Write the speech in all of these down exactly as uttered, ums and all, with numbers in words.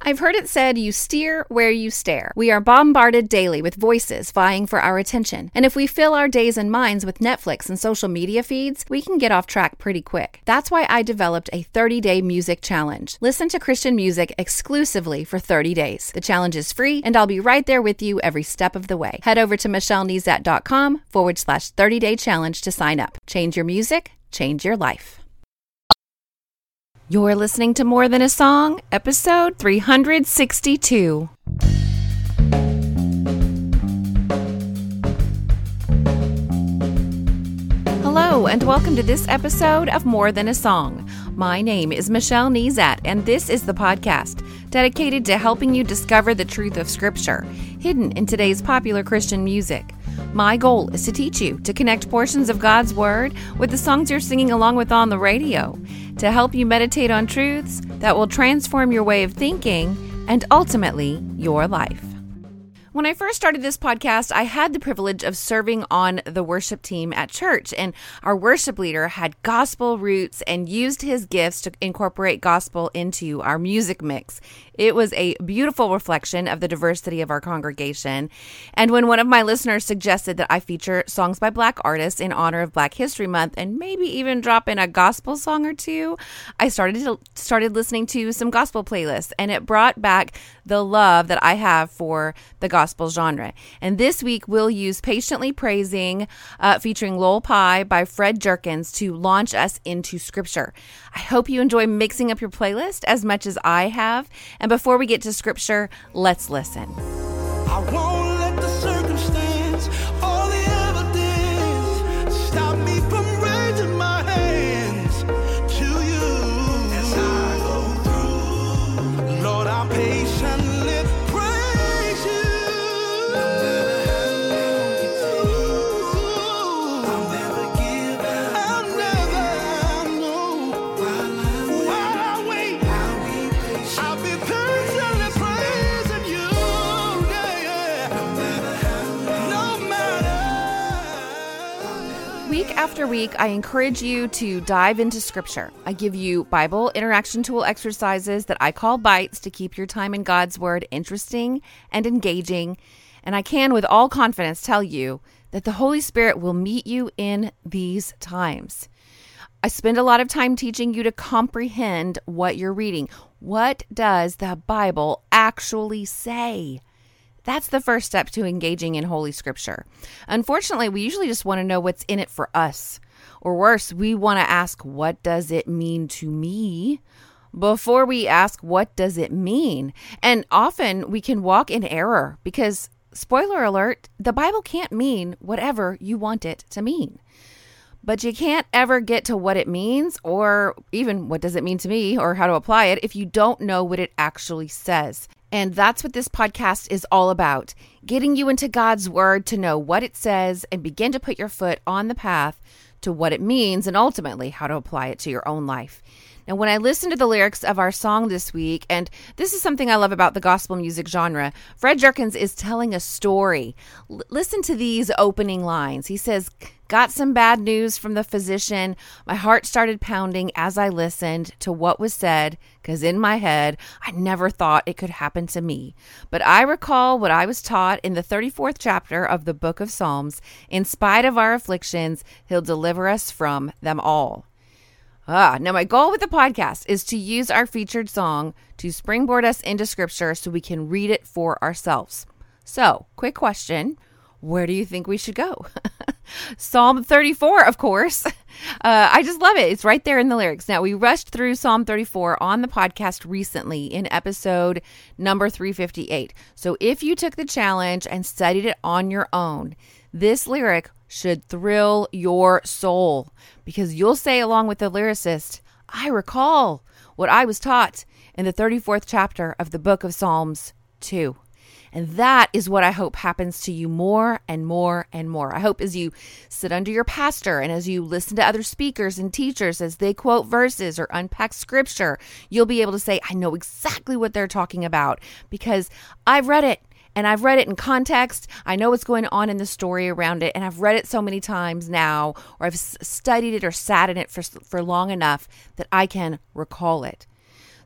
I've heard it said you steer where you stare. We are bombarded daily with voices vying for our attention. And if we fill our days and minds with Netflix and social media feeds, we can get off track pretty quick. That's why I developed a thirty-day music challenge. Listen to Christian music exclusively for thirty days. The challenge is free, and I'll be right there with you every step of the way. Head over to michellenezat.com forward slash 30-day challenge to sign up. Change your music, change your life. You're listening to More Than a Song, episode three hundred sixty-two. Hello, and welcome to this episode of More Than a Song. My name is Michelle Nezat, and this is the podcast dedicated to helping you discover the truth of Scripture, hidden in today's popular Christian music. My goal is to teach you to connect portions of God's Word with the songs you're singing along with on the radio, to help you meditate on truths that will transform your way of thinking and ultimately your life. When I first started this podcast, I had the privilege of serving on the worship team at church, and our worship leader had gospel roots and used his gifts to incorporate gospel into our music mix. It was a beautiful reflection of the diversity of our congregation. And when one of my listeners suggested that I feature songs by Black artists in honor of Black History Month and maybe even drop in a gospel song or two, I started to, started listening to some gospel playlists, and it brought back the love that I have for the gospel genre. And this week we'll use Patiently Praising, uh, featuring Lowell Pie by Fred Jerkins, to launch us into Scripture. I hope you enjoy mixing up your playlist as much as I have. And before we get to Scripture, let's listen. I won't let the circumstance or the evidence stop me from raising my hands to you. As I go through, Lord, I'll patiently praise you. I'll never give up. I'll never, no. While I wait, I'll be patient. I'll be patiently praising you. Yeah, yeah. No matter. Week after week, I encourage you to dive into Scripture. I give you Bible interaction tool exercises that I call bites to keep your time in God's Word interesting and engaging. And I can, with all confidence, tell you that the Holy Spirit will meet you in these times. I spend a lot of time teaching you to comprehend what you're reading. What does the Bible actually say? That's the first step to engaging in Holy Scripture. Unfortunately, we usually just want to know what's in it for us. Or worse, we want to ask, what does it mean to me? Before we ask, what does it mean? And often we can walk in error because, spoiler alert, the Bible can't mean whatever you want it to mean. But you can't ever get to what it means, or even what does it mean to me, or how to apply it, if you don't know what it actually says. And that's what this podcast is all about, getting you into God's Word to know what it says and begin to put your foot on the path to what it means and ultimately how to apply it to your own life. Now, when I listen to the lyrics of our song this week, and this is something I love about the gospel music genre, Fred Jerkins is telling a story. L- listen to these opening lines. He says, "Got some bad news from the physician. My heart started pounding as I listened to what was said, because in my head, I never thought it could happen to me. But I recall what I was taught in the thirty-fourth chapter of the book of Psalms. In spite of our afflictions, he'll deliver us from them all." Ah, now my goal with the podcast is to use our featured song to springboard us into Scripture so we can read it for ourselves. So, quick question. Where do you think we should go? Psalm thirty-four, of course. Uh, I just love it. It's right there in the lyrics. Now, we rushed through Psalm thirty-four on the podcast recently in episode number three fifty-eight. So if you took the challenge and studied it on your own, this lyric should thrill your soul, because you'll say along with the lyricist, I recall what I was taught in the thirty-fourth chapter of the book of Psalms two. And that is what I hope happens to you more and more and more. I hope as you sit under your pastor and as you listen to other speakers and teachers as they quote verses or unpack Scripture, you'll be able to say, I know exactly what they're talking about because I've read it. And I've read it in context. I know what's going on in the story around it. And I've read it so many times now, or I've studied it or sat in it for, for long enough that I can recall it.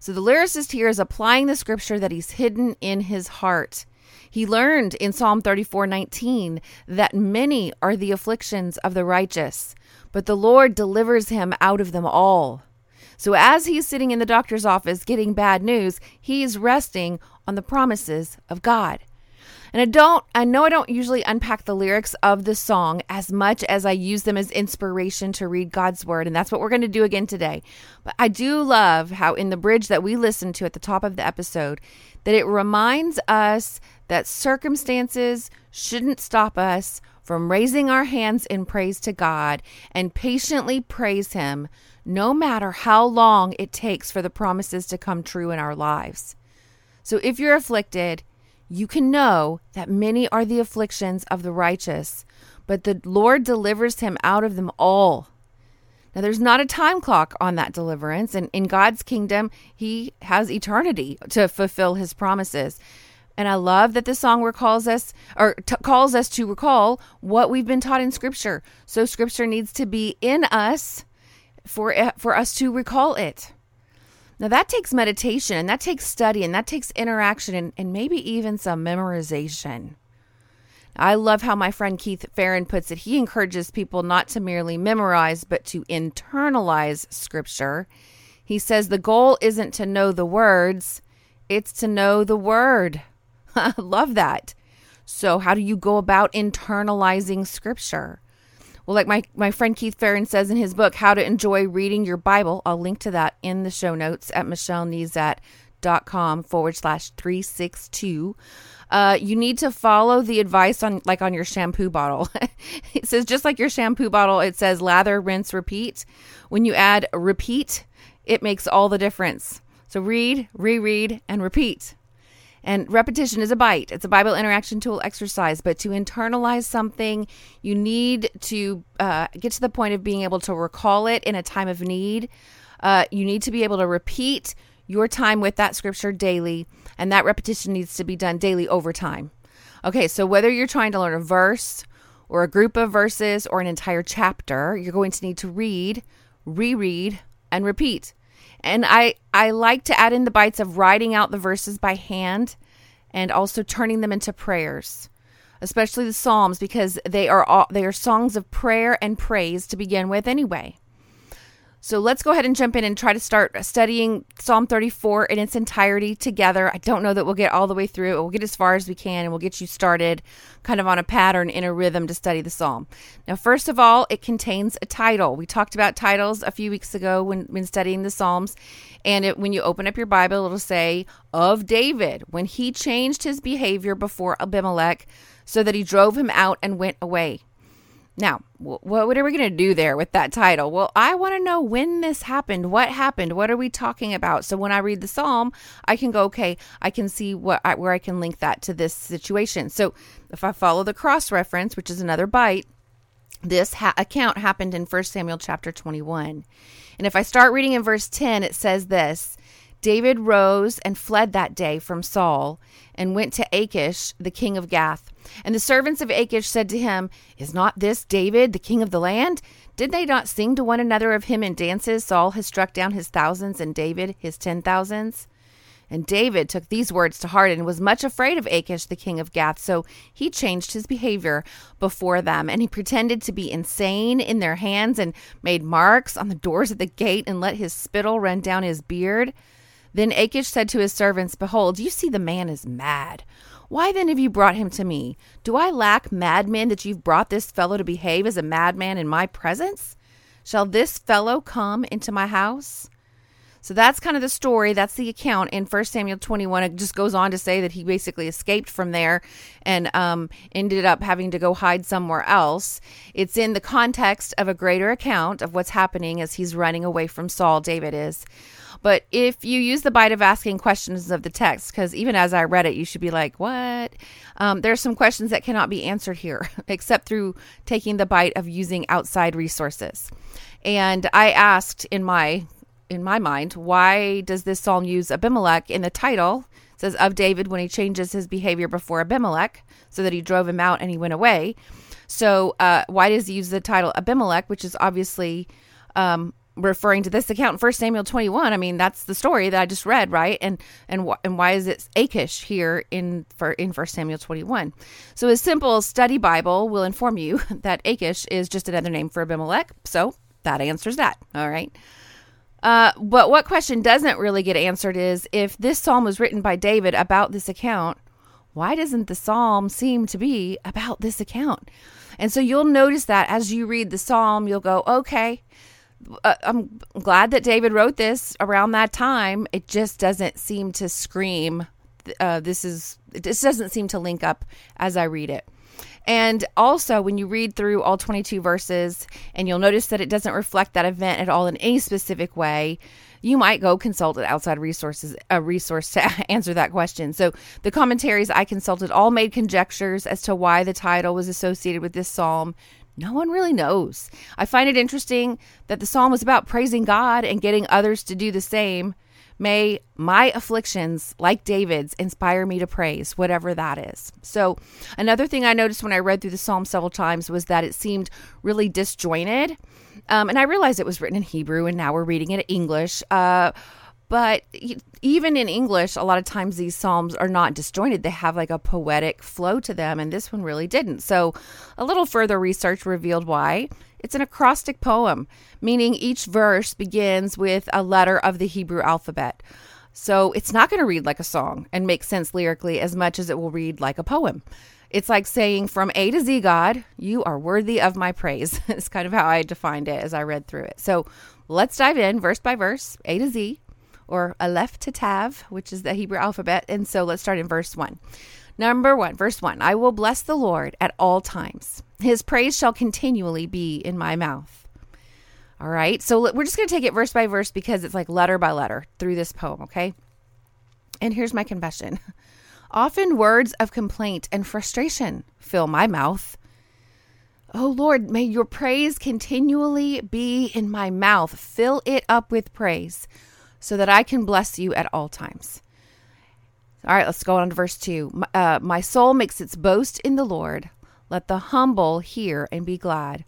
So the lyricist here is applying the scripture that he's hidden in his heart. He learned in Psalm thirty-four nineteen that many are the afflictions of the righteous, but the Lord delivers him out of them all. So as he's sitting in the doctor's office getting bad news, he's resting on the promises of God. And I don't, I know I don't usually unpack the lyrics of the song as much as I use them as inspiration to read God's word. And that's what we're going to do again today. But I do love how in the bridge that we listened to at the top of the episode, that it reminds us that circumstances shouldn't stop us from raising our hands in praise to God and patiently praise Him, no matter how long it takes for the promises to come true in our lives. So if you're afflicted, you can know that many are the afflictions of the righteous, but the Lord delivers him out of them all. Now, there's not a time clock on that deliverance, and in God's kingdom, He has eternity to fulfill His promises. And I love that the song recalls us, or t- calls us to recall what we've been taught in Scripture. So Scripture needs to be in us for for us to recall it. Now that takes meditation, and that takes study, and that takes interaction, and, and maybe even some memorization. I love how my friend Keith Farron puts it. He encourages people not to merely memorize, but to internalize Scripture. He says the goal isn't to know the words, it's to know the Word. I love that. So how do you go about internalizing Scripture? Well, like my, my friend Keith Farron says in his book, How to Enjoy Reading Your Bible, I'll link to that in the show notes at michellenezat.com forward slash 362. Uh, you need to follow the advice on like on your shampoo bottle. It says, just like your shampoo bottle, it says lather, rinse, repeat. When you add repeat, it makes all the difference. So read, reread, and repeat. And repetition is a bite. It's a Bible interaction tool exercise. But to internalize something, you need to uh, get to the point of being able to recall it in a time of need. Uh, you need to be able to repeat your time with that scripture daily. And that repetition needs to be done daily over time. Okay, so whether you're trying to learn a verse or a group of verses or an entire chapter, you're going to need to read, reread, and repeat. And I, I like to add in the bites of writing out the verses by hand and also turning them into prayers, especially the Psalms, because they are all, they are songs of prayer and praise to begin with anyway. So let's go ahead and jump in and try to start studying Psalm thirty-four in its entirety together. I don't know that we'll get all the way through it. We'll get as far as we can, and we'll get you started kind of on a pattern in a rhythm to study the Psalm. Now, first of all, it contains a title. We talked about titles a few weeks ago when, when studying the Psalms. And it, when you open up your Bible, it'll say, of David, when he changed his behavior before Abimelech so that he drove him out and went away. Now, what are we going to do there with that title? Well, I want to know when this happened. What happened? What are we talking about? So when I read the Psalm, I can go, okay, I can see what I, where I can link that to this situation. So if I follow the cross-reference, which is another bite, this ha- account happened in First Samuel chapter twenty-one. And if I start reading in verse ten, it says this: David rose and fled that day from Saul and went to Achish, the king of Gath. And the servants of Achish said to him, is not this David, the king of the land? Did they not sing to one another of him in dances? Saul has struck down his thousands and David his ten thousands. And David took these words to heart and was much afraid of Achish, the king of Gath. So he changed his behavior before them, and he pretended to be insane in their hands and made marks on the doors of the gate and let his spittle run down his beard. Then Achish said to his servants, behold, you see the man is mad. Why then have you brought him to me? Do I lack madmen that you've brought this fellow to behave as a madman in my presence? Shall this fellow come into my house? So that's kind of the story. That's the account in First Samuel twenty-one. It just goes on to say that he basically escaped from there and um, ended up having to go hide somewhere else. It's in the context of a greater account of what's happening as he's running away from Saul, David is. But if you use the bite of asking questions of the text, because even as I read it, you should be like, what? Um, there are some questions that cannot be answered here, except through taking the bite of using outside resources. And I asked in my in my mind, why does this psalm use Abimelech in the title? It says of David when he changes his behavior before Abimelech, so that he drove him out and he went away. So uh, why does he use the title Abimelech, which is obviously um, referring to this account in First Samuel twenty-one. I mean, that's the story that I just read, right? And and wh- and why is it Achish here in for in First Samuel twenty-one? So a simple study Bible will inform you that Achish is just another name for Abimelech. So that answers that. All right. Uh, but what question doesn't really get answered is, if this psalm was written by David about this account, why doesn't the psalm seem to be about this account? And so you'll notice that as you read the psalm, you'll go, okay, uh, I'm glad that David wrote this around that time. It just doesn't seem to scream. Uh, this is, it just doesn't seem to link up as I read it. And also, when you read through all twenty-two verses, and you'll notice that it doesn't reflect that event at all in any specific way, you might go consult an outside resources, a resource to answer that question. So the commentaries I consulted all made conjectures as to why the title was associated with this psalm. No one really knows. I find it interesting that the psalm was about praising God and getting others to do the same. May my afflictions, like David's, inspire me to praise, whatever that is. So another thing I noticed when I read through the psalm several times was that it seemed really disjointed. Um, and I realized it was written in Hebrew, and now we're reading it in English. Uh, but even in English, a lot of times these psalms are not disjointed. They have like a poetic flow to them, and this one really didn't. So a little further research revealed why. It's an acrostic poem, meaning each verse begins with a letter of the Hebrew alphabet. So it's not going to read like a song and make sense lyrically as much as it will read like a poem. It's like saying, from A to Z, God, you are worthy of my praise. It's kind of how I defined it as I read through it. So let's dive in verse by verse, A to Z, or Aleph to Tav, which is the Hebrew alphabet. And so let's start in verse one. Number one, verse one, I will bless the Lord at all times. His praise shall continually be in my mouth. All right. So we're just going to take it verse by verse because it's like letter by letter through this poem. Okay. And here's my confession. Often words of complaint and frustration fill my mouth. Oh Lord, may your praise continually be in my mouth. Fill it up with praise so that I can bless you at all times. All right, let's go on to verse two. Uh, my soul makes its boast in the Lord. Let the humble hear and be glad.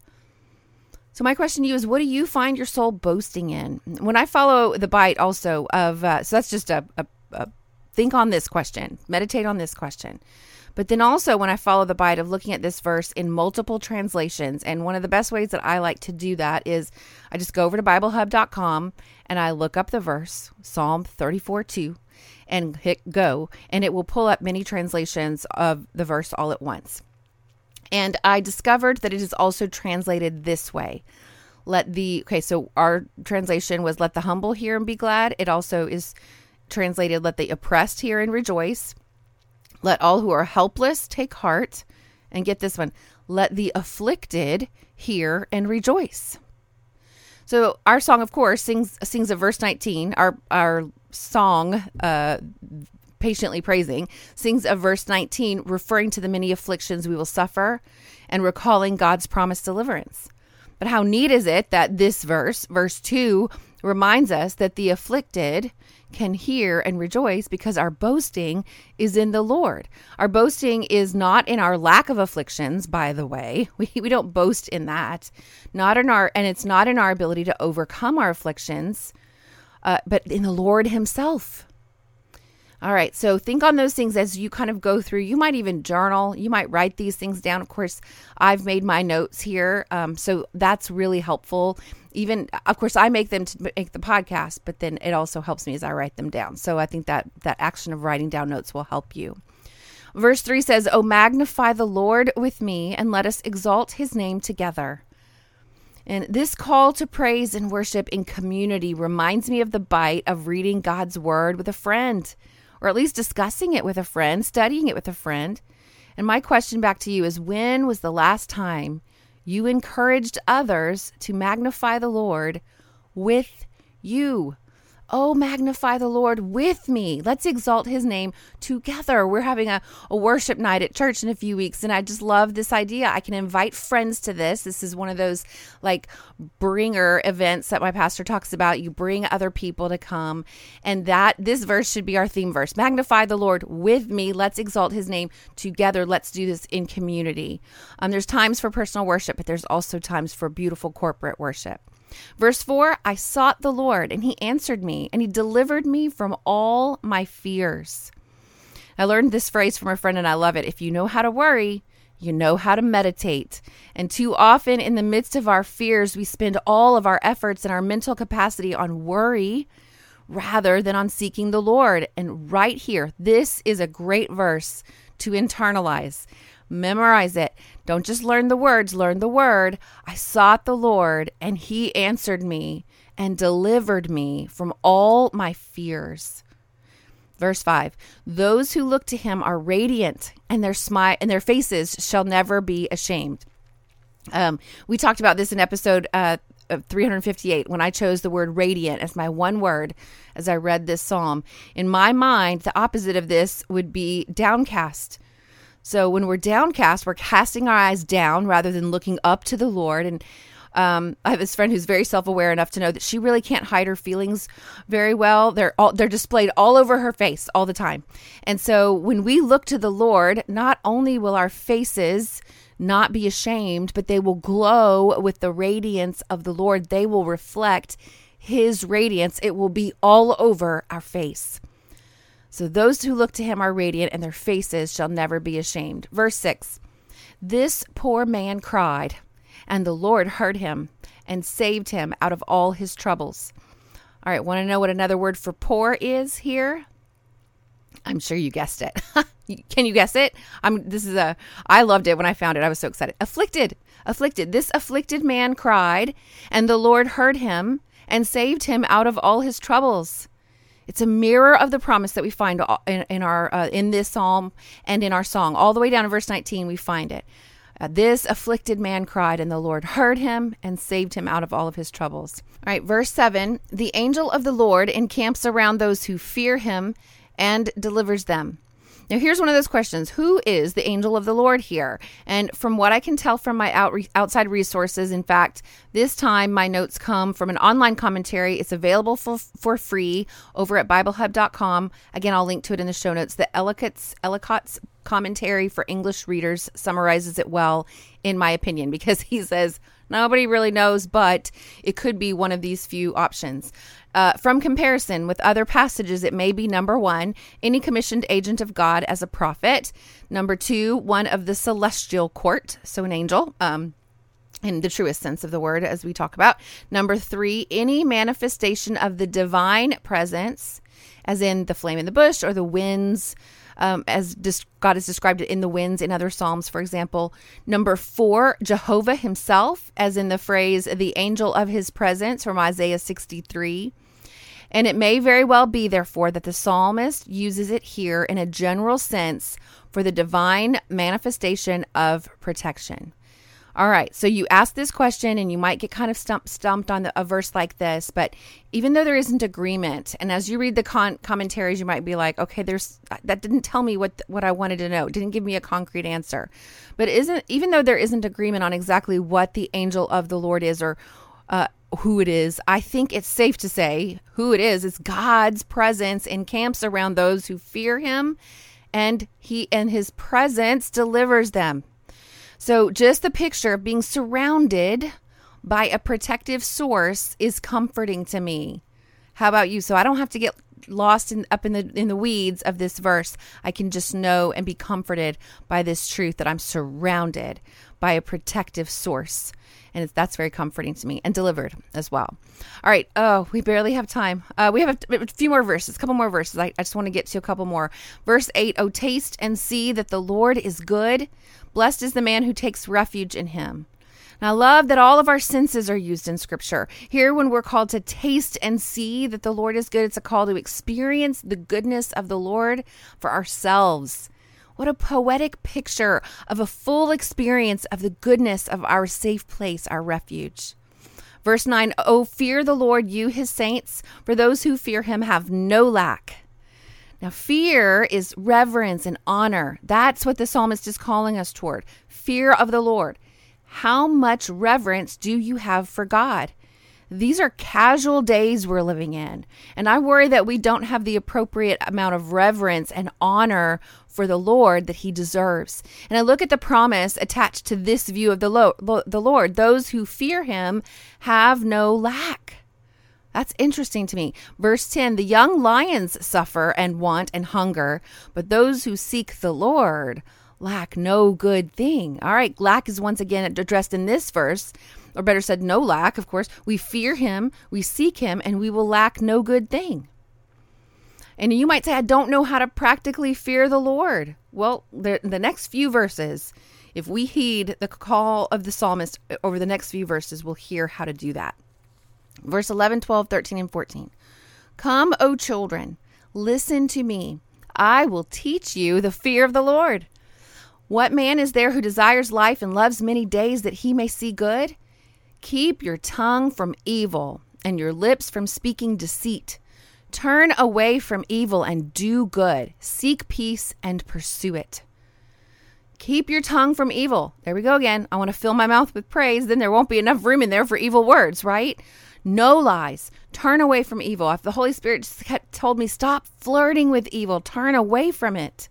So my question to you is, what do you find your soul boasting in? When I follow the bite also of, uh, so that's just a, a, a think on this question, meditate on this question. But then also when I follow the bite of looking at this verse in multiple translations, and one of the best ways that I like to do that is I just go over to Bible Hub dot com and I look up the verse, Psalm thirty-four two, and hit go, and it will pull up many translations of the verse all at once. And I discovered that it is also translated this way. Let the, okay, so our translation was let the humble hear and be glad. It also is translated let the oppressed hear and rejoice. Let all who are helpless take heart. And get this one, let the afflicted hear and rejoice. So our song, of course, sings sings of verse nineteen. Our our song, uh, Patiently Praising, sings of verse nineteen, referring to the many afflictions we will suffer and recalling God's promised deliverance. But how neat is it that this verse, verse two, reminds us that the afflicted can hear and rejoice because our boasting is in the Lord. Our boasting is not in our lack of afflictions, by the way. We we don't boast in that. Not in our, and it's not in our ability to overcome our afflictions, uh, but in the Lord himself. All right, so think on those things as you kind of go through. You might even journal. You might write these things down. Of course, I've made my notes here, um, so that's really helpful. Even, of course, I make them to make the podcast, but then it also helps me as I write them down. So I think that that action of writing down notes will help you. Verse three says, "Oh, magnify the Lord with me, and let us exalt his name together." And this call to praise and worship in community reminds me of the bite of reading God's word with a friend, or at least discussing it with a friend, studying it with a friend. And my question back to you is, when was the last time you encouraged others to magnify the Lord with you? Oh, magnify the Lord with me. Let's exalt his name together. We're having a, a worship night at church in a few weeks, and I just love this idea. I can invite friends to this. This is one of those like bringer events that my pastor talks about. You bring other people to come, and that this verse should be our theme verse. Magnify the Lord with me. Let's exalt his name together. Let's do this in community. Um, there's times for personal worship, but there's also times for beautiful corporate worship. Verse four, I sought the Lord, and he answered me, and he delivered me from all my fears. I learned this phrase from a friend, and I love it. If you know how to worry, you know how to meditate. And too often in the midst of our fears, we spend all of our efforts and our mental capacity on worry rather than on seeking the Lord. And right here, this is a great verse to internalize. Memorize it. Don't just learn the words, learn the word. I sought the Lord, and he answered me and delivered me from all my fears. Verse five, those who look to him are radiant, and their smile and their faces shall never be ashamed. Um, we talked about this in episode uh, three fifty-eight when I chose the word radiant as my one word as I read this psalm. In my mind, the opposite of this would be downcast. So when we're downcast, we're casting our eyes down rather than looking up to the Lord. And um, I have this friend who's very self-aware enough to know that she really can't hide her feelings very well. They're all, they're displayed all over her face all the time. And so when we look to the Lord, not only will our faces not be ashamed, but they will glow with the radiance of the Lord. They will reflect his radiance. It will be all over our face. So those who look to him are radiant, and their faces shall never be ashamed. Verse six, this poor man cried, and the Lord heard him and saved him out of all his troubles. All right, want to know what another word for poor is here? I'm sure you guessed it. Can you guess it? I'm. This is a. I loved it when I found it. I was so excited. Afflicted, afflicted. This afflicted man cried, and the Lord heard him and saved him out of all his troubles. It's a mirror of the promise that we find in, in our uh, in this psalm and in our song. All the way down to verse nineteen, we find it. Uh, this afflicted man cried, and the Lord heard him and saved him out of all of his troubles. All right, verse seven, the angel of the Lord encamps around those who fear him and delivers them. Now, here's one of those questions. Who is the angel of the Lord here? And from what I can tell from my out re- outside resources, in fact, this time my notes come from an online commentary. It's available for, for free over at Bible Hub dot com. Again, I'll link to it in the show notes. The Ellicott's, Ellicott's commentary for English readers summarizes it well, in my opinion, because he says nobody really knows, but it could be one of these few options. Uh, from comparison with other passages, it may be number one, any commissioned agent of God as a prophet. Number two, one of the celestial court, so an angel, um, in the truest sense of the word, as we talk about. Number three, any manifestation of the divine presence, as in the flame in the bush or the winds, um, as dis- God has described it in the winds in other Psalms, for example. Number four, Jehovah himself, as in the phrase, the angel of his presence from Isaiah sixty-three. And it may very well be, therefore, that the psalmist uses it here in a general sense for the divine manifestation of protection. All right, so you ask this question and you might get kind of stump, stumped on the, a verse like this, but even though there isn't agreement, and as you read the con- commentaries, you might be like, okay, there's that didn't tell me what what I wanted to know. It didn't give me a concrete answer. But isn't even though there isn't agreement on exactly what the angel of the Lord is or uh, who it is, I think it's safe to say who it is is God's presence encamps around those who fear him, and he and his presence delivers them. So just the picture of being surrounded by a protective source is comforting to me. How about you? So I don't have to get lost in, up in the in the weeds of this verse. I can just know and be comforted by this truth that I'm surrounded by a protective source. And it's, that's very comforting to me, and delivered as well. All right. Oh, we barely have time. Uh, we have a, a few more verses, a couple more verses. I, I just want to get to a couple more. Verse eight, oh, taste and see that the Lord is good. Blessed is the man who takes refuge in him. And I love that all of our senses are used in Scripture. Here, when we're called to taste and see that the Lord is good, it's a call to experience the goodness of the Lord for ourselves. What a poetic picture of a full experience of the goodness of our safe place, our refuge. Verse nine, oh, fear the Lord, you his saints, for those who fear him have no lack. Now, fear is reverence and honor. That's what the psalmist is calling us toward. Fear of the Lord. How much reverence do you have for God? These are casual days we're living in, and I worry that we don't have the appropriate amount of reverence and honor for the Lord that he deserves. And I look at the promise attached to this view of the, lo- the Lord. Those who fear him have no lack. That's interesting to me. Verse ten, the young lions suffer and want and hunger, but those who seek the Lord lack no good thing. All right, lack is once again addressed in this verse, or better said, no lack, of course. We fear him, we seek him, and we will lack no good thing. And you might say, I don't know how to practically fear the Lord. Well, the, the next few verses, if we heed the call of the psalmist over the next few verses, we'll hear how to do that. Verse eleven, twelve, thirteen, and fourteen. Come, O children, listen to me. I will teach you the fear of the Lord. What man is there who desires life and loves many days that he may see good? Keep your tongue from evil and your lips from speaking deceit. Turn away from evil and do good. Seek peace and pursue it. Keep your tongue from evil. There we go again. I want to fill my mouth with praise. Then there won't be enough room in there for evil words, right? No lies. Turn away from evil. If the Holy Spirit just kept, told me, stop flirting with evil, turn away from it.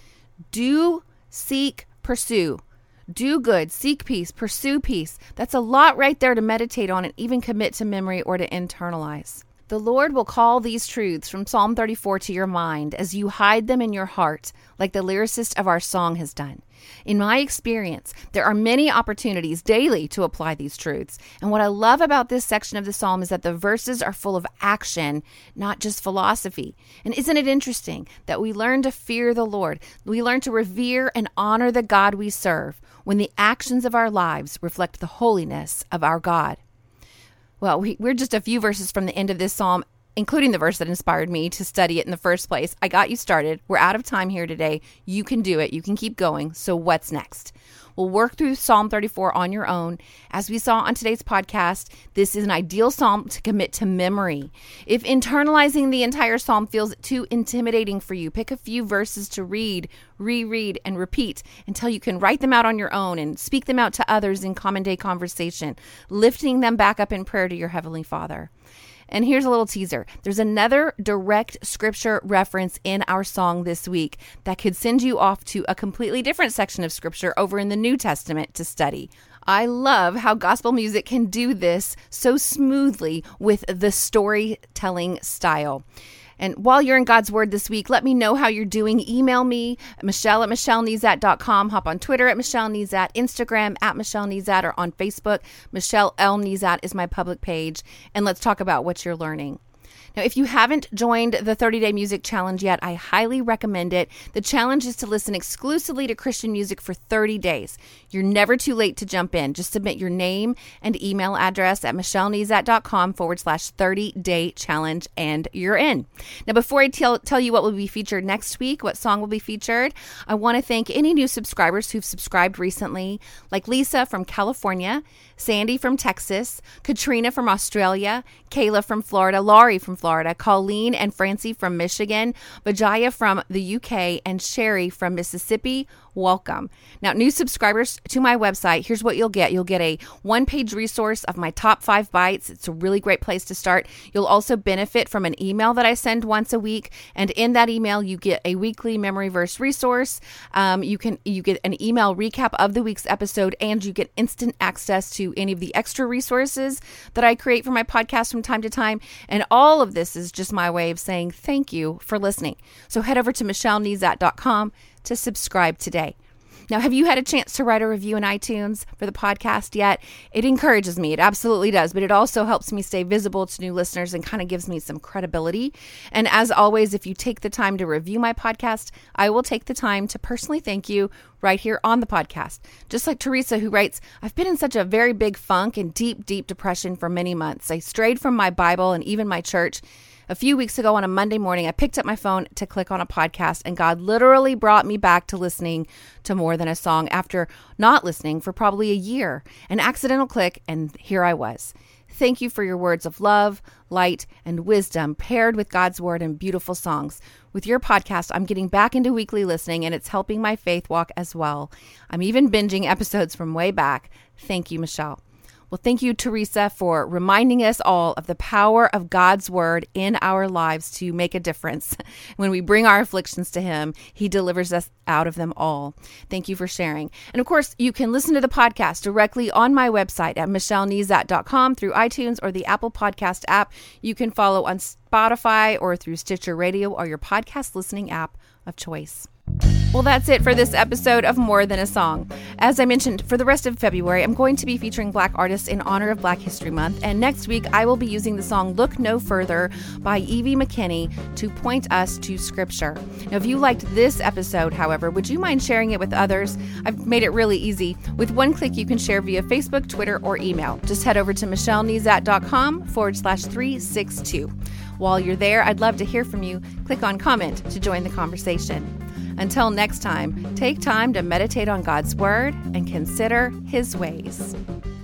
Do, seek, pursue. Do good, seek peace, pursue peace. That's a lot right there to meditate on and even commit to memory or to internalize. The Lord will call these truths from Psalm thirty-four to your mind as you hide them in your heart, like the lyricist of our song has done. In my experience, there are many opportunities daily to apply these truths. And what I love about this section of the psalm is that the verses are full of action, not just philosophy. And isn't it interesting that we learn to fear the Lord? We learn to revere and honor the God we serve when the actions of our lives reflect the holiness of our God. Well, we, we're just a few verses from the end of this psalm, including the verse that inspired me to study it in the first place. I got you started. We're out of time here today. You can do it. You can keep going. So what's next? We'll work through Psalm thirty-four on your own. As we saw on today's podcast, this is an ideal psalm to commit to memory. If internalizing the entire psalm feels too intimidating for you, pick a few verses to read, reread, and repeat until you can write them out on your own and speak them out to others in common day conversation, lifting them back up in prayer to your Heavenly Father. And here's a little teaser. There's another direct scripture reference in our song this week that could send you off to a completely different section of scripture over in the New Testament to study. I love how gospel music can do this so smoothly with the storytelling style. And while you're in God's Word this week, let me know how you're doing. Email me, Michelle at Michelle Nezat dot com. Hop on Twitter at Michelle Nezat, Instagram at Michelle Nezat, or on Facebook, Michelle L. Nezat is my public page. And let's talk about what you're learning. Now, if you haven't joined the thirty-day Music Challenge yet, I highly recommend it. The challenge is to listen exclusively to Christian music for thirty days. You're never too late to jump in. Just submit your name and email address at michellenezat.com forward slash 30-day challenge, and you're in. Now, before I tell, tell you what will be featured next week, what song will be featured, I want to thank any new subscribers who've subscribed recently, like Lisa from California, Sandy from Texas, Katrina from Australia, Kayla from Florida, Laurie from Florida, Colleen and Francie from Michigan, Vijaya from the U K, and Sherry from Mississippi. Welcome. Now, new subscribers to my website, here's what you'll get. You'll get a one-page resource of my top five bites. It's a really great place to start. You'll also benefit from an email that I send once a week, and in that email, you get a weekly memory verse resource. Um, you can you get an email recap of the week's episode, and you get instant access to any of the extra resources that I create for my podcast from time to time. And all of this is just my way of saying thank you for listening. So head over to michelle nezat dot com to subscribe today. Now, have you had a chance to write a review in iTunes for the podcast yet? It encourages me. It absolutely does. But it also helps me stay visible to new listeners and kind of gives me some credibility. And as always, if you take the time to review my podcast, I will take the time to personally thank you right here on the podcast. Just like Teresa, who writes, I've been in such a very big funk and deep, deep depression for many months. I strayed from my Bible and even my church. A few weeks ago on a Monday morning, I picked up my phone to click on a podcast, and God literally brought me back to listening to More Than a Song after not listening for probably a year. An accidental click, and here I was. Thank you for your words of love, light, and wisdom paired with God's word and beautiful songs. With your podcast, I'm getting back into weekly listening, and it's helping my faith walk as well. I'm even binging episodes from way back. Thank you, Michelle. Well, thank you, Teresa, for reminding us all of the power of God's word in our lives to make a difference. When we bring our afflictions to him, he delivers us out of them all. Thank you for sharing. And of course, you can listen to the podcast directly on my website at michelle nezat dot com through iTunes or the Apple Podcast app. You can follow on Spotify or through Stitcher Radio or your podcast listening app of choice. Well, that's it for this episode of More Than a Song. As I mentioned, for the rest of February, I'm going to be featuring Black artists in honor of Black History Month. And next week, I will be using the song Look No Further by Evie McKinney to point us to Scripture. Now, if you liked this episode, however, would you mind sharing it with others? I've made it really easy. With one click, you can share via Facebook, Twitter, or email. Just head over to michelle nezat dot com forward slash three six two. While you're there, I'd love to hear from you. Click on comment to join the conversation. Until next time, take time to meditate on God's word and consider his ways.